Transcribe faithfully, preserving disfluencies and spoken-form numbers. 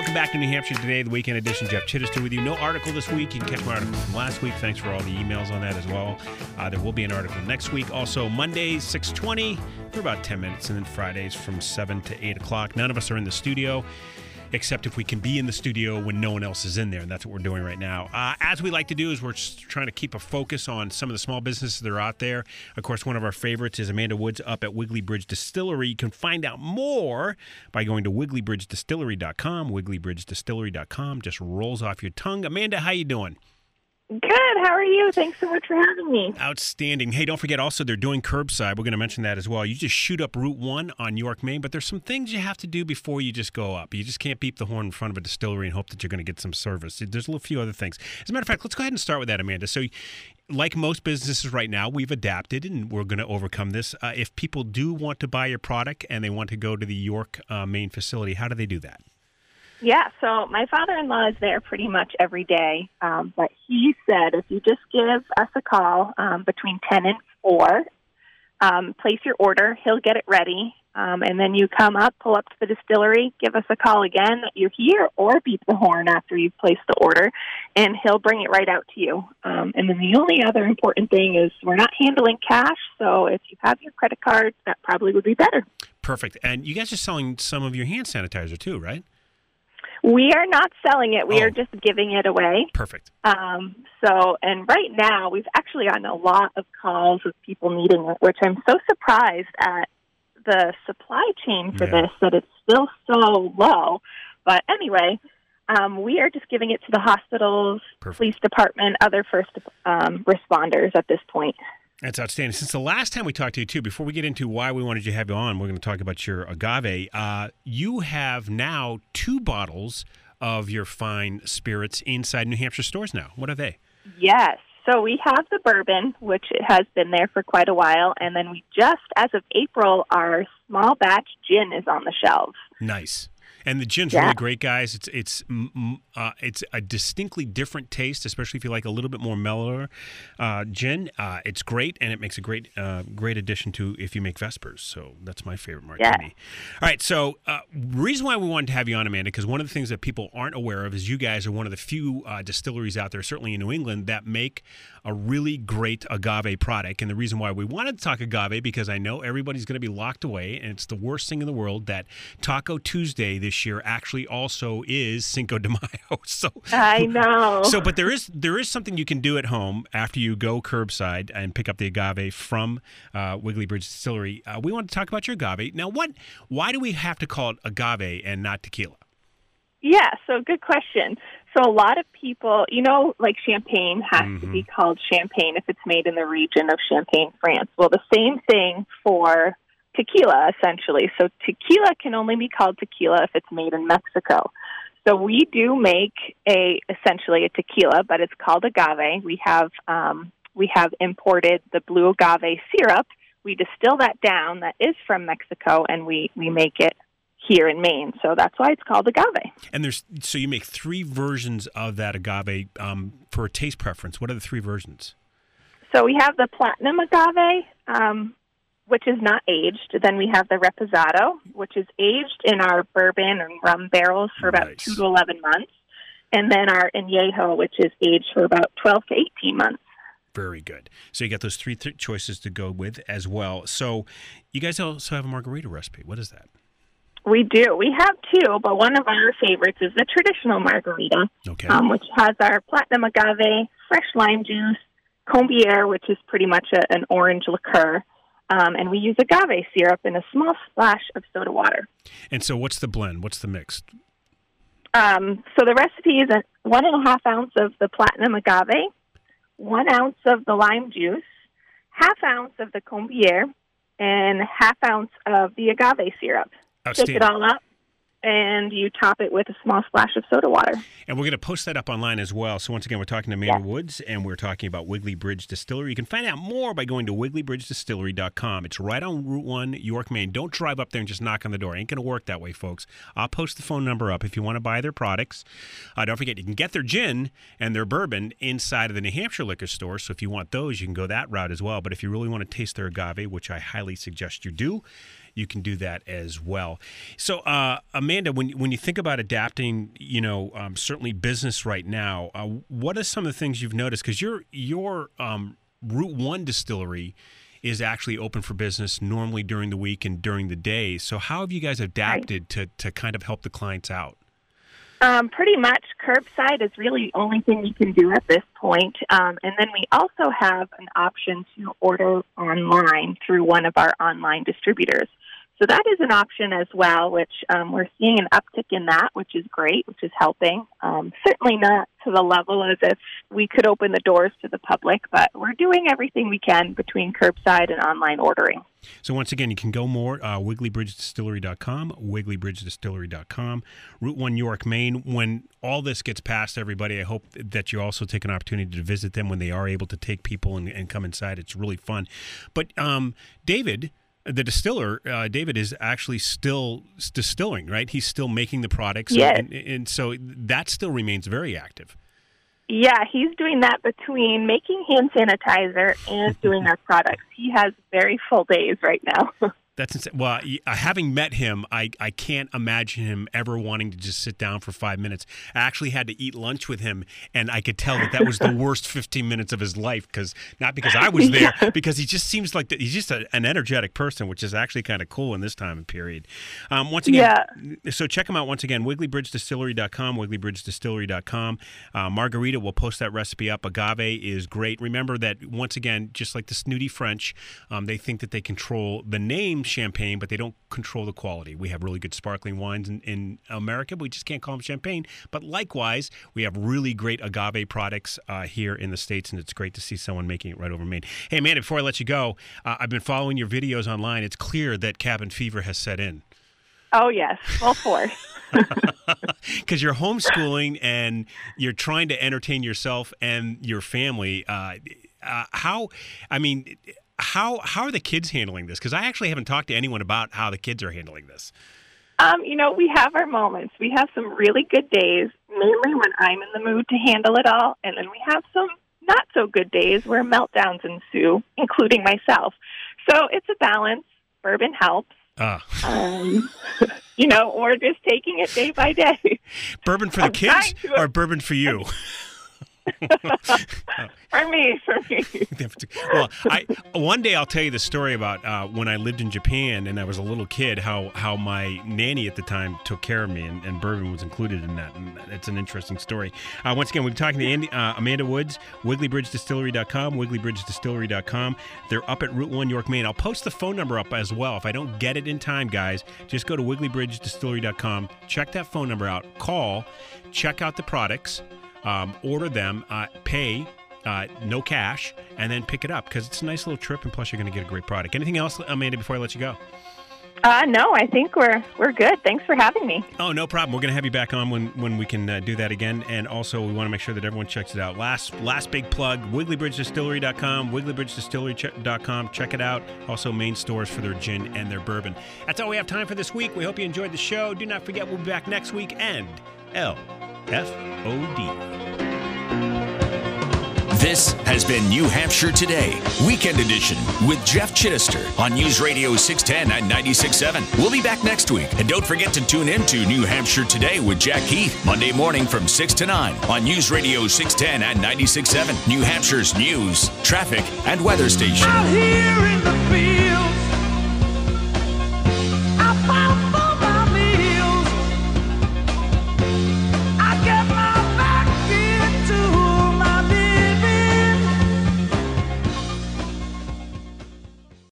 welcome back to New Hampshire Today, the weekend edition. Jeff Chittister with you. No article this week. You can catch my article from last week. Thanks for all the emails on that as well. Uh, there will be an article next week. Also, Mondays, six twenty for about ten minutes, and then Fridays from seven to eight o'clock. None of us are in the studio, except if we can be in the studio when no one else is in there, and that's what we're doing right now. Uh, as we like to do is we're just trying to keep a focus on some of the small businesses that are out there. Of course, one of our favorites is Amanda Woods up at Wiggly Bridge Distillery. You can find out more by going to wiggly bridge distillery dot com. wiggly bridge distillery dot com just rolls off your tongue. Amanda, how you doing? Good. How are you? Thanks so much for having me. Outstanding. Hey, don't forget also they're doing curbside. We're going to mention that as well. You just shoot up Route one on York, Maine, but there's some things you have to do before you just go up. You just can't beep the horn in front of a distillery and hope that you're going to get some service. There's a little few other things. As a matter of fact, let's go ahead and start with that, Amanda. So like most businesses right now, we've adapted and we're going to overcome this. Uh, if people do want to buy your product and they want to go to the York, uh, Maine facility, how do they do that? Yeah, so my father-in-law is there pretty much every day, um, but he said if you just give us a call um, between ten and four, um, place your order, he'll get it ready, um, and then you come up, pull up to the distillery, give us a call again that you're here, or beep the horn after you've placed the order, and he'll bring it right out to you. Um, and then the only other important thing is we're not handling cash, so if you have your credit card, that probably would be better. Perfect. And you guys are selling some of your hand sanitizer too, right? We are not selling it. We oh. are just giving it away. Perfect. Um, so, and right now, we've actually gotten a lot of calls of people needing it, which I'm so surprised at the supply chain for yeah. this, that it's still so low. But anyway, um, we are just giving it to the hospitals, Perfect. Police department, other first um, responders at this point. That's outstanding. Since the last time we talked to you, too, before we get into why we wanted you to have you on, we're going to talk about your agave. Uh, you have now two bottles of your fine spirits inside New Hampshire stores now. What are they? Yes. So we have the bourbon, which has been there for quite a while. And then we just, as of April, our small batch gin is on the shelves. Nice. And the gin's yeah. really great, guys. It's it's uh, it's a distinctly different taste, especially if you like a little bit more mellower uh, gin. Uh, it's great, and it makes a great uh, great addition to if you make Vespers. So that's my favorite martini. Yeah. All right, so uh, reason why we wanted to have you on, Amanda, because one of the things that people aren't aware of is you guys are one of the few uh, distilleries out there, certainly in New England, that make a really great agave product. And the reason why we wanted to talk agave, because I know everybody's going to be locked away, and it's the worst thing in the world that Taco Tuesday this year actually also is Cinco de Mayo. So I know. So, but there is there is something you can do at home after you go curbside and pick up the agave from uh, Wiggly Bridge Distillery. Uh, we want to talk about your agave. Now, what? Why do we have to call it agave and not tequila? Yeah, so good question. So a lot of people, you know, like champagne has mm-hmm. to be called champagne if it's made in the region of Champagne, France. Well, the same thing for tequila, essentially. So tequila can only be called tequila if it's made in Mexico. So we do make a essentially a tequila, but it's called agave. We have um, we have imported the blue agave syrup. We distill that down. That is from Mexico, and we, we make it here in Maine. So that's why it's called agave. And there's so you make three versions of that agave um, for a taste preference. What are the three versions? So we have the platinum agave, um, which is not aged. Then we have the reposado, which is aged in our bourbon and rum barrels for about nice. two to eleven months. And then our añejo, which is aged for about twelve to eighteen months. Very good. So you got those three th- choices to go with as well. So you guys also have a margarita recipe. What is that? We do. We have two, but one of our favorites is the traditional margarita, okay. um, which has our platinum agave, fresh lime juice, Combier, which is pretty much a, an orange liqueur, um, and we use agave syrup and a small splash of soda water. And so what's the blend? What's the mix? Um, so the recipe is a one and a half ounce of the platinum agave, one ounce of the lime juice, half ounce of the Combier, and half ounce of the agave syrup. Shake it all up, and you top it with a small splash of soda water. And we're going to post that up online as well. So once again, we're talking to Amanda yeah. Woods, and we're talking about Wiggly Bridge Distillery. You can find out more by going to wiggly bridge distillery dot com. It's right on Route one, York, Maine. Don't drive up there and just knock on the door. It ain't going to work that way, folks. I'll post the phone number up if you want to buy their products. Uh, don't forget, you can get their gin and their bourbon inside of the New Hampshire liquor store. So if you want those, you can go that route as well. But if you really want to taste their agave, which I highly suggest you do, you can do that as well. So, uh, Amanda, when when you think about adapting, you know, um, certainly business right now, uh, what are some of the things you've noticed? Because your your um, Route One distillery is actually open for business normally during the week and during the day. So, how have you guys adapted right. to to kind of help the clients out? Um, pretty much curbside is really the only thing you can do at this point. Um, and then we also have an option to order online through one of our online distributors. So that is an option as well, which um, we're seeing an uptick in that, which is great, which is helping. Um, certainly not to the level as if we could open the doors to the public, but we're doing everything we can between curbside and online ordering. So once again, you can go more, uh, wiggly bridge distillery dot com, wiggly bridge distillery dot com, Route one York, Maine. When all this gets past, everybody, I hope that you also take an opportunity to visit them when they are able to take people and, and come inside. It's really fun. But um, David... The distiller, uh, David, is actually still distilling, right? He's still making the products. Yes. And, and so that still remains very active. Yeah, he's doing that between making hand sanitizer and doing our products. He has very full days right now. That's insane. Well, having met him, I, I can't imagine him ever wanting to just sit down for five minutes. I actually had to eat lunch with him, and I could tell that that was the worst fifteen minutes of his life, because not because I was there, yeah. because he just seems like the, he's just a, an energetic person, which is actually kind of cool in this time and period. Um, once again, yeah. So check him out once again, wiggly bridge distillery dot com, wiggly bridge distillery dot com. Uh, Margarita, we'll post that recipe up. Agave is great. Remember that, once again, just like the snooty French, um, they think that they control the name champagne, but they don't control the quality. We have really good sparkling wines in, in America, but we just can't call them champagne. But likewise, we have really great agave products uh, here in the States, and it's great to see someone making it right over Maine. Hey, Amanda, before I let you go, uh, I've been following your videos online. It's clear that cabin fever has set in. Oh, yes, full force. Because you're homeschooling and you're trying to entertain yourself and your family. Uh, uh, how, I mean... How how are the kids handling this? Because I actually haven't talked to anyone about how the kids are handling this. Um, you know, we have our moments. We have some really good days, mainly when I'm in the mood to handle it all, and then we have some not so good days where meltdowns ensue, including myself. So it's a balance. Bourbon helps. Ah. Um, you know, or just taking it day by day. Bourbon for the I'm kids to... or bourbon for you? for me, for me. Well, I one day I'll tell you the story about uh, when I lived in Japan and I was a little kid, how, how my nanny at the time took care of me, and, and bourbon was included in that. And it's an interesting story. Uh, once again, we're talking to Andy, uh, Amanda Woods, wiggly bridge distillery dot com, wiggly bridge distillery dot com. They're up at Route one York, Maine. I'll post the phone number up as well. If I don't get it in time, guys, just go to wiggly bridge distillery dot com, check that phone number out, call, check out the products. Um, order them, uh, pay, uh, no cash, and then pick it up, because it's a nice little trip, and plus you're going to get a great product. Anything else, Amanda, before I let you go? Uh, no, I think we're we're good. Thanks for having me. Oh, no problem. We're going to have you back on when, when we can uh, do that again, and also we want to make sure that everyone checks it out. Last last big plug, wiggly bridge distillery dot com, wiggly bridge distillery dot com. Check it out. Also, main stores for their gin and their bourbon. That's all we have time for this week. We hope you enjoyed the show. Do not forget, we'll be back next week, and L F O D. This has been New Hampshire Today, Weekend Edition, with Jeff Chittister on News Radio six ten and ninety-six point seven. We'll be back next week. And don't forget to tune in to New Hampshire Today with Jack Heath, Monday morning from six to nine on News Radio six ten and ninety-six point seven, New Hampshire's news, traffic, and weather station.